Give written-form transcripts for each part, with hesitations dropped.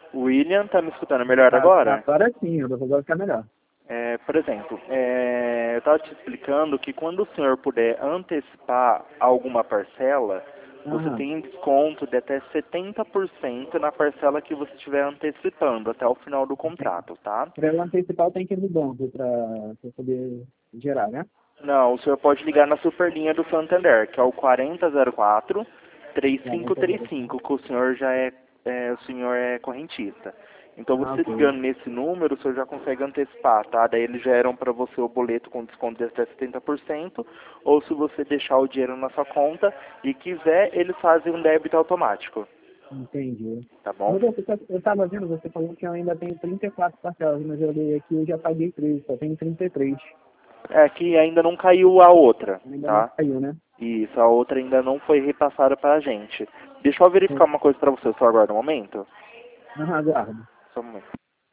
William, tá me escutando melhor Tá, agora? agora sim, eu vou ficar melhor. Por exemplo, eu estava te explicando que quando o senhor puder antecipar alguma parcela, você Aham. tem desconto de até 70% na parcela que você estiver antecipando até o final do contrato, tá? Para eu antecipar, eu tenho que ir no banco para poder gerar, né? Não, o senhor pode ligar na superlinha do Santander, que é o 4004 Tá, vamos fazer assim. 3535, que o senhor é correntista. Então Ah, você ok. ligando nesse número, o senhor já consegue antecipar, tá? Daí eles geram para você o boleto com desconto de até 70%, ou se você deixar o dinheiro na sua conta e quiser, eles fazem um débito automático, Entendi. tá bom? Rodolfo, eu estava vendo, você falou que eu ainda tenho 34 parcelas, mas eu olhei aqui e eu já paguei 3, só tenho 33. É que ainda não caiu a outra, Ainda não tá? caiu, né? Isso, a outra ainda não foi repassada para a gente. Deixa eu verificar uma coisa para você, só aguarda um momento. Não aguardo. Só um momento.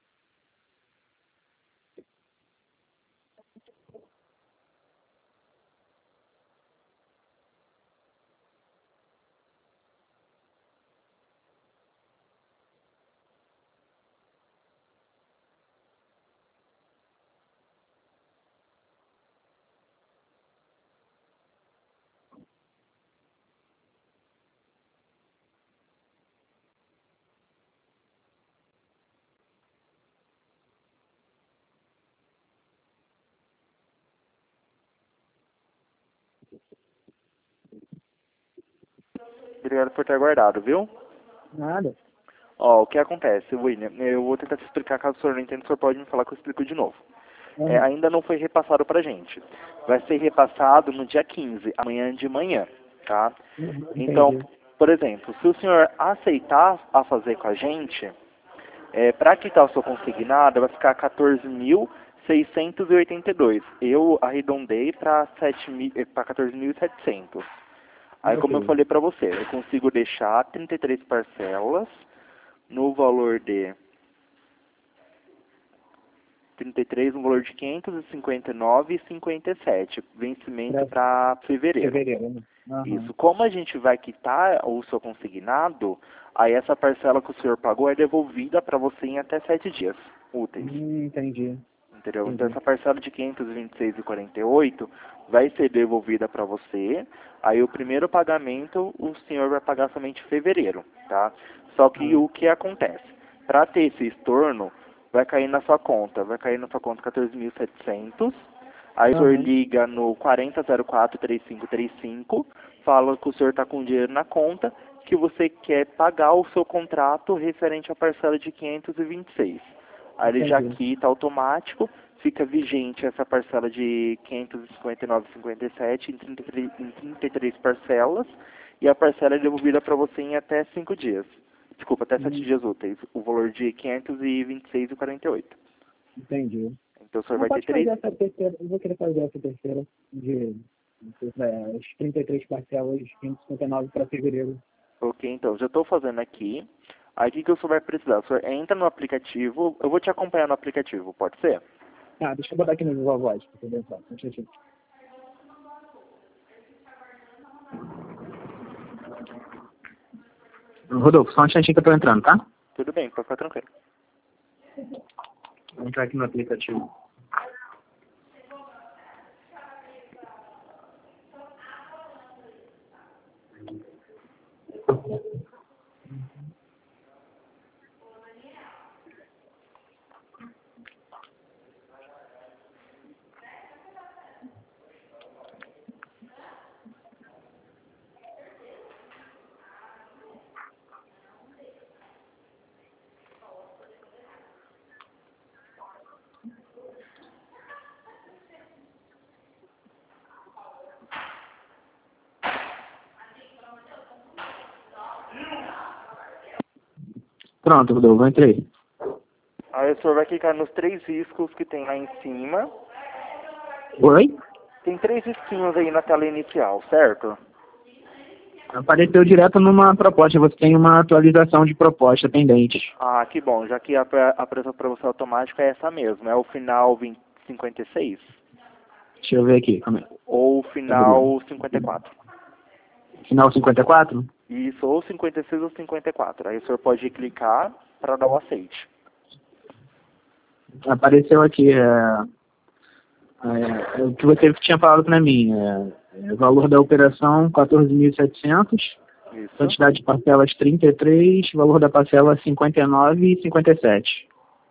Obrigado por ter aguardado, viu? Nada. Ó, o que acontece, William? Eu vou tentar te explicar, caso o senhor não entenda, o senhor pode me falar que eu explico de novo. Aham. Ainda não foi repassado pra gente. Vai ser repassado no dia 15, amanhã de manhã, tá? Então, Entendi. por exemplo, se o senhor aceitar a fazer com a gente, para quitar o seu consignado, vai ficar 14.682. Eu arredondei para 14.700. Aí, como eu Ok. falei para você, eu consigo deixar 33 parcelas no valor de 33, no valor de 559,57, vencimento Para para fevereiro. fevereiro, né? Aham. Isso. Como a gente vai quitar o seu consignado, aí essa parcela que o senhor pagou é devolvida para você em até 7 dias úteis. Entendi. Entendeu? Então Entendi. essa parcela de 526,48 vai ser devolvida para você. Aí o primeiro pagamento o senhor vai pagar somente em fevereiro, tá? Só que Ah, o que acontece? Para ter esse estorno, vai cair na sua conta. Vai cair na sua conta 14.700. Aí o senhor aham. liga no 4004-3535, fala que o senhor está com dinheiro na conta, que você quer pagar o seu contrato referente à parcela de 526. Aí ele já Entendi. quita automático, fica vigente essa parcela de 559,57 em 33 parcelas, e a parcela é devolvida para você em até 5 dias. Desculpa, até 7 Hum, dias úteis, o valor de 526,48. Entendi. Então o senhor Não vai ter pode fazer três. essa terceira. Eu vou querer fazer essa terceira as 33 parcelas, 559 para fevereiro. Ok, então, já estou fazendo aqui. Aí o que o senhor vai precisar? O senhor entra no aplicativo, eu vou te acompanhar no aplicativo, pode ser? Ah, deixa eu botar aqui no Google Voz para poder entrar. Um instantinho. Rodolfo, só um instantinho que eu tô entrando, tá? Tudo bem, pode ficar tranquilo. Vou entrar aqui no aplicativo. Pronto, Rodolfo, eu entrei. Aí o senhor vai clicar nos três riscos que tem lá em cima. Oi? Tem três risquinhos aí na tela inicial, certo? Apareceu direto numa proposta. Você tem uma atualização de proposta pendente. Ah, que bom, já que a pressão para você automática é essa mesmo, é o final 56 Deixa eu ver aqui. Calma aí. ou o Tá abrindo. final 54. Final 54? Isso, ou 56 ou 54. Aí o senhor pode clicar para dar o aceite. Apareceu aqui o que você tinha falado para mim. O valor da operação 14.700, Isso. quantidade de parcelas 33, valor da parcela 59,57.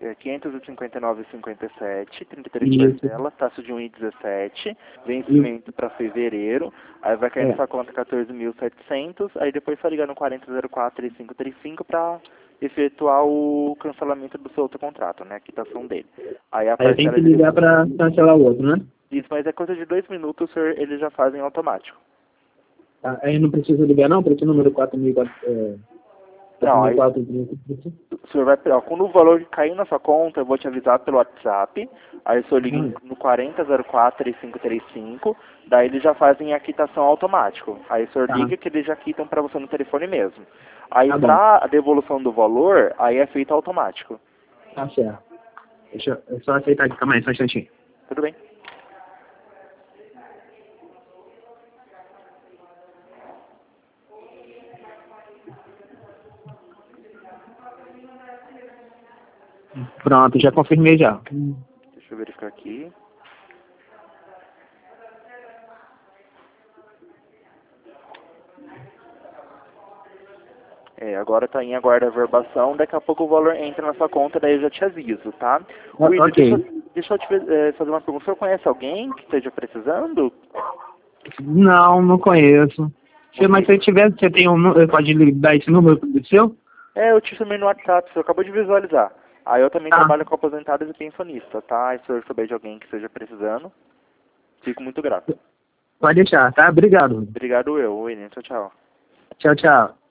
559,57, 33 Isso. parcelas, taxa de 1,17, vencimento para fevereiro, aí vai cair nessa conta 14.700, aí depois só ligar no 4004-3535 para efetuar o cancelamento do seu outro contrato, né, a quitação dele. Aí a Aí tem parcela que ligar para cancelar o outro, né? Isso, mas é coisa de 2 minutos, senhor, eles já fazem automático. Tá, aí não precisa ligar não, para esse número 4.000. Não, aí o senhor vai, ó, quando o valor cair na sua conta, eu vou te avisar pelo WhatsApp, aí o senhor liga no 4004-3535, daí eles já fazem a quitação automático. Aí o senhor liga que eles já quitam para você no telefone mesmo. Aí para a devolução do valor, aí é feito automático. Tá certo. Deixa eu só aceitar aqui, calma aí, só um instantinho. Tudo bem. Pronto, já confirmei já. Deixa eu verificar aqui. Agora está em aguarda a verbação, daqui a pouco o valor entra na sua conta, daí eu já te aviso, tá? William, deixa eu te fazer uma pergunta. O senhor conhece alguém que esteja precisando? Não conheço. Mas se tiver, você tem pode dar esse número do seu? Eu te chamei no WhatsApp, o senhor acabou de visualizar. Aí eu também trabalho com aposentados e pensionistas, tá? Se o senhor souber de alguém que esteja precisando, fico muito grato. Pode deixar, tá? Obrigado. Obrigado William. Tchau, tchau. Tchau, tchau.